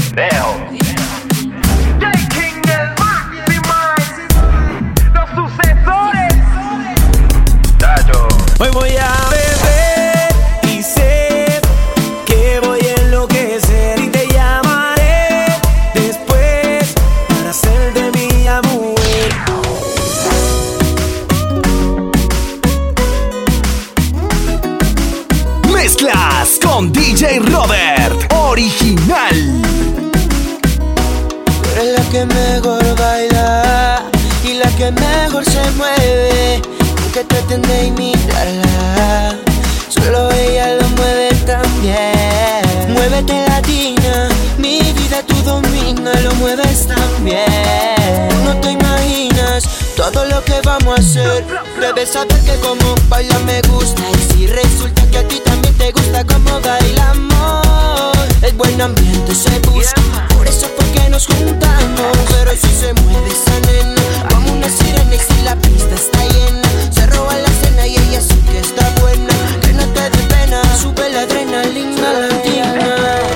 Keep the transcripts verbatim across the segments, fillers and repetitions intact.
pendejo. J-King el Maximize, los sucesores. Tacho. Hoy voy a beber y sé que voy a enloquecer y te llamaré después para hacer de mi amor. Mezclas con D J Robert, original. Tú eres la que mejor baila y la que mejor se mueve. Aunque traten de imitarla, solo ella lo mueve tan bien. Muévete latina, mi vida tú dominas, lo mueves tan bien. No te imaginas todo lo que vamos a hacer. Debes saber que como baila me gusta. Y si resulta que a ti también te gusta como bailamos, el buen ambiente se busca. Por eso fue que nos juntamos. Pero si se mueve esa nena como una sirena, y si la pista está llena, se roba la cena y ella sí que está buena. Que no te dé pena, sube la adrenalina latina.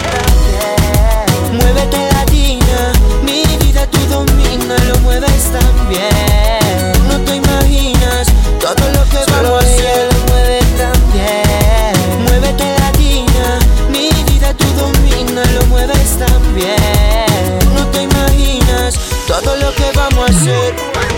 Muévete latina, mi vida tú dominas, lo mueves tan bien. No te imaginas todo lo que vamos a hacer, lo mueve tan bien. Muévete latina, mi vida tú dominas, lo mueves tan bien. No te imaginas todo lo que vamos a hacer.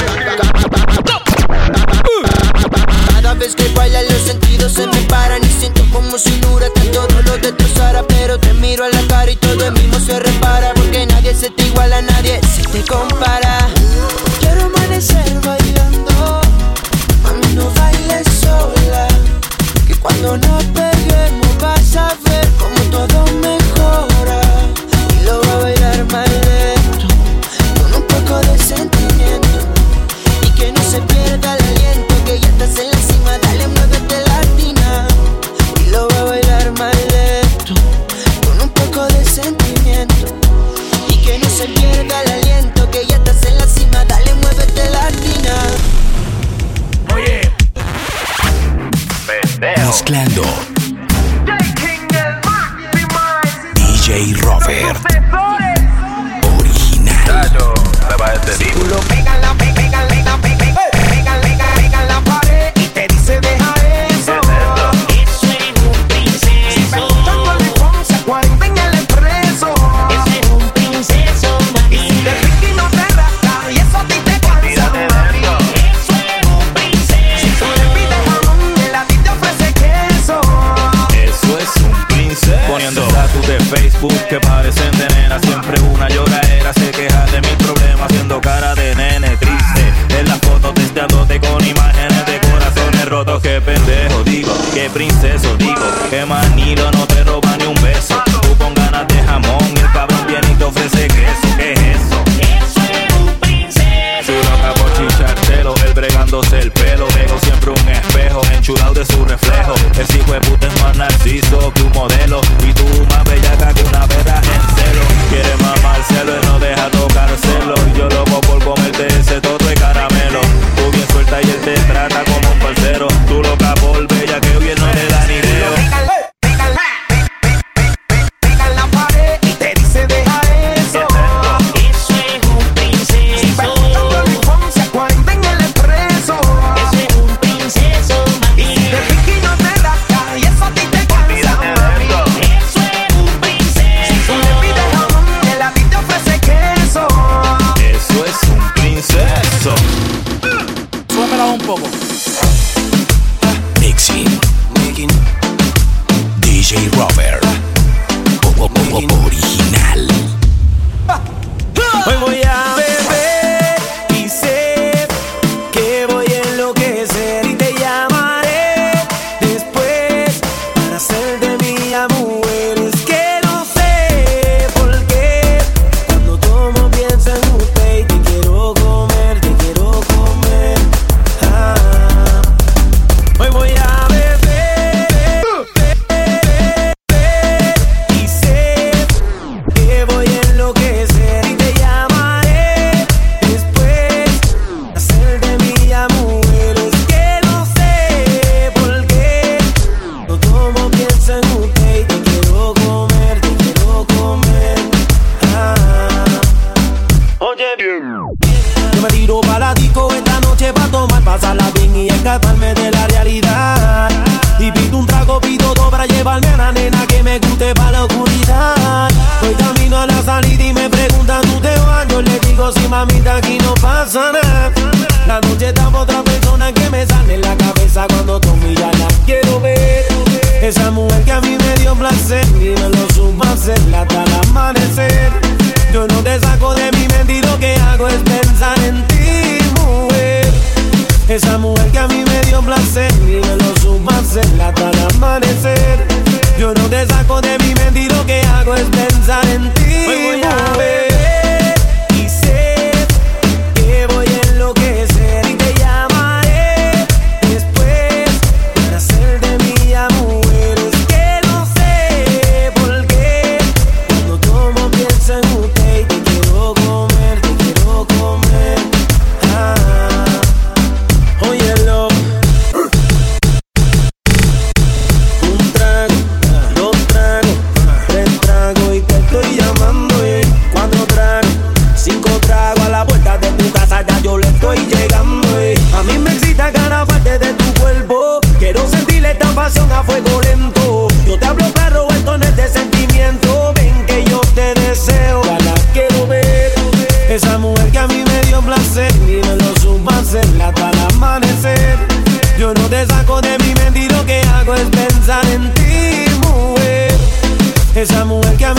Cada vez que baila los sentidos se me paran y siento como si un huracán todo lo destrozara. Pero te miro a la cara y todo en mismo se repara, porque nadie se te iguala, nadie se te compara. Quiero amanecer bailando, mami no bailes sola, que cuando nos peguemos vas a ver como todo mejora. Y lo va a bailar más lento, con un poco de sentimiento, y que no se pierda el aliento, que ya estás en la cima, dale, muévete latina. Y lo va a bailar más lento, con un poco de sentimiento, y que no se pierda el aliento, que ya estás en la cima, dale, muévete latina. Oye, pendejo. Mezclando J-King el Maximize, D J Robert, sucesores. original. Tacho, me va a este tipo. Tú lo pegas la, pe- pega, pega, pega, pega, pega, pega en la pared y te dice deja eso. Eso es un princeso. Tanto de Ponce a cuarenta en el expreso. Eso es un princeso, Y si de piqui no te rasca y eso a ti te cansa, Olvídate de mami. eso. eso es un princeso. Tú le pides jamón, él a ti te ofrece queso. Eso es un princesa. Poniendo estatus de Facebook que parecen de nena. Siempre una lloradera, se queja de mis problemas, haciendo cara de nene triste. En las fotos testeándote con imágenes de corazones rotos. Qué pendejo digo, qué princeso digo, que manilo no te roba ni un beso. Tú con ganas de jamón y el cabrón viene y te ofrece queso. ¿Qué es eso? Eso es un princeso. Su loca por chichartelo, él bregándose el pelo. Veo siempre un espejo, enchulado de su reflejo. El hijo de puta es más narciso que un modelo, y tú más bellaca que una perra en celo. Quiere mamárselo, él no deja tocárselo. Yo loco por comerte ese toto de caramelo. Tú bien suelta y él te trata como un parcero. Tú loca por bella que bien no le da ni idea. Pega, pega, pega, pega en la pared y te dice deja eso. Eso es un princeso. Tanto de Ponce a cuarenta en el expreso. Eso es un princeso, Y si de mami. piqui no te rasca y eso a ti te cansa, Olvídate de mami. eso. Eso es un princeso. Tú le pides jamón, él a ti te ofrece queso. Eso es un princeso. Súbemela un poco. Mixing D J Robert, o- o- o- original. Hoy voy a beber y sé que voy a enloquecer y te llamaré después para hacer de mi amor. Es que no sé por qué cuando tomo pienso en usted y te quiero comer, te quiero comer. Ah. Hoy voy a beber y sé pasa nada. La noche está pa' otra persona que me sale en la cabeza cuando tú miras la quiero ver. Esa mujer que a mí me dio placer y me lo supo hacer hasta el amanecer. Yo no te saco de mi mente y lo que hago es pensar en ti, mujer. Esa mujer que a mí me dio placer y me lo supo hacer hasta el amanecer. Yo no te saco de mi mente y lo que hago es pensar en ti, voy a beber y sé que voy a enloquecer y te llamaré después para hacer de mí a mujer. Es que no sé por qué cuando tomo pienso en usted y te quiero comer, te quiero comer. Ah, óyelo. Un trago, dos tragos, tres tragos y te estoy llamando, eh. Cuatro tragos, cinco tragos, a la puerta de tu casa ya yo le estoy llegando, eh. A mí me excita cada parte de tu cuerpo. Quiero sentirle esta pasión a fuego lento. Yo te hablo claro, esto no es de sentimiento. Ven que yo te deseo, ya la quiero ver. Esa mujer que a mí me dio placer y me lo supo hacer hasta el amanecer. Yo no te saco de mi mente y lo que hago es pensar en ti, mujer. Esa mujer que a